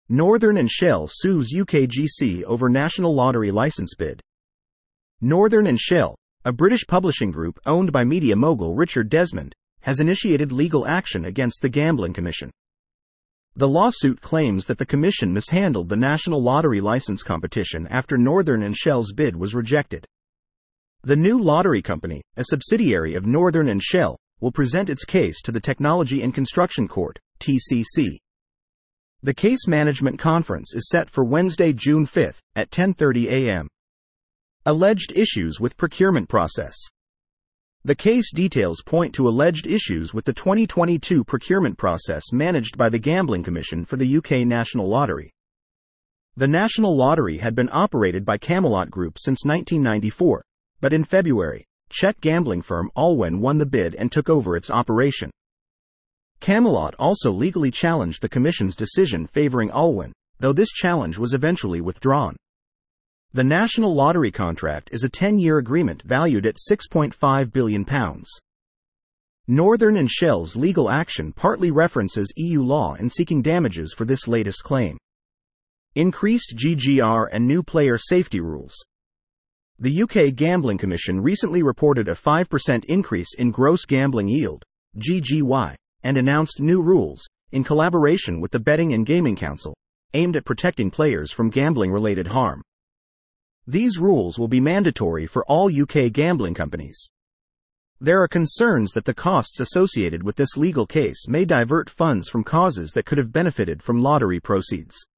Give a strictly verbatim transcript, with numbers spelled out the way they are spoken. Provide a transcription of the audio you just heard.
Northern and Shell sues U K G C over National Lottery license bid. Northern and Shell, a British publishing group owned by media mogul Richard Desmond, has initiated legal action against the Gambling Commission. The lawsuit claims that the Commission mishandled the National Lottery license competition after Northern and Shell's bid was rejected. The new lottery company, a subsidiary of Northern and Shell, will present its case to the Technology and Construction Court, T C C. The case management conference is set for Wednesday, June fifth, at ten thirty a m Alleged issues with procurement process. The case details point to alleged issues with the twenty twenty-two procurement process managed by the Gambling Commission for the U K National Lottery. The National Lottery had been operated by Camelot Group since nineteen ninety-four, but in February, Czech gambling firm Allwyn won the bid and took over its operation. Camelot also legally challenged the Commission's decision favoring Allwyn, though this challenge was eventually withdrawn. The National Lottery contract is a ten-year agreement valued at six point five billion pounds. Northern and Shell's legal action partly references E U law in seeking damages for this latest claim. Increased G G R and new player safety rules. The U K Gambling Commission recently reported a five percent increase in gross gambling yield, G G Y, and announced new rules, in collaboration with the Betting and Gaming Council, aimed at protecting players from gambling-related harm. These rules will be mandatory for all U K gambling companies. There are concerns that the costs associated with this legal case may divert funds from causes that could have benefited from lottery proceeds.